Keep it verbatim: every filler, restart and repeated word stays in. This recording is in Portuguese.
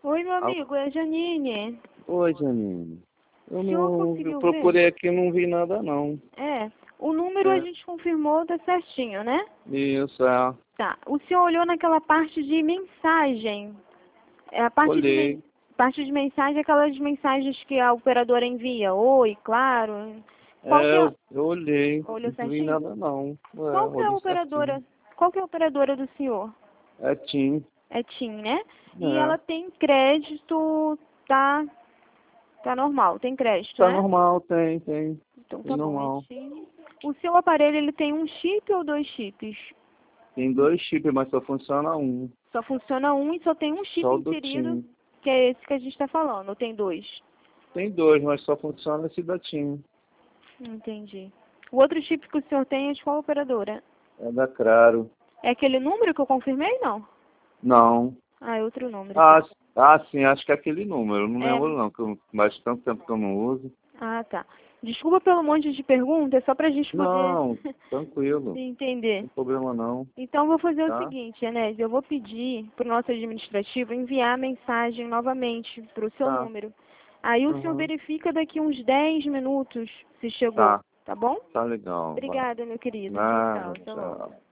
Oi, meu Al- amigo, é a Janine. Oi, Janine. Eu O senhor não conseguiu eu ver? procurei aqui e não vi nada, não. É, o número a É, gente confirmou, tá certinho, né? isso, é. Tá. O senhor olhou naquela parte de mensagem. É a parte de, men Olhei. parte de mensagem, aquelas mensagens que a operadora envia. Oi, claro. Qual que É, é... eu, eu olhei. Olhou Não vi certinho? nada, não. É, Qual que é a olhei certinho. operadora? Qual que é a operadora do senhor? É Tim. É TIM, né? E É. ela tem crédito, tá, tá normal, tem crédito, Tá né? normal, tem, tem. Então Tem tá bom, é normal. TIM. O seu aparelho, ele tem um chip ou dois chips? Tem dois chips, mas só funciona um. Só funciona um e só tem um chip Só o do inserido, Tim. que é esse que a gente está falando, ou tem dois? Tem dois, mas só funciona esse da Tim. Entendi. O outro chip que o senhor tem é de qual operadora? É da Claro. É aquele número que eu confirmei, não? Não. Ah, é outro número, Ah, então. s- ah, sim, acho que é aquele número. Não É. lembro não, que eu, faz tanto tempo que eu não uso. Ah, tá. Desculpa pelo monte de perguntas, é só pra gente poder Não, tranquilo. entender. Não tem problema não, Então, eu vou fazer o tá? seguinte, Enésio, eu vou pedir para o nosso administrativo enviar a mensagem novamente para o seu Tá. número. Aí o senhor Uhum. verifica daqui uns dez minutos se chegou, Tá, tá bom? tá legal. Vai. Obrigada, meu querido. Tchau, tchau. Nada, Até logo. tchau.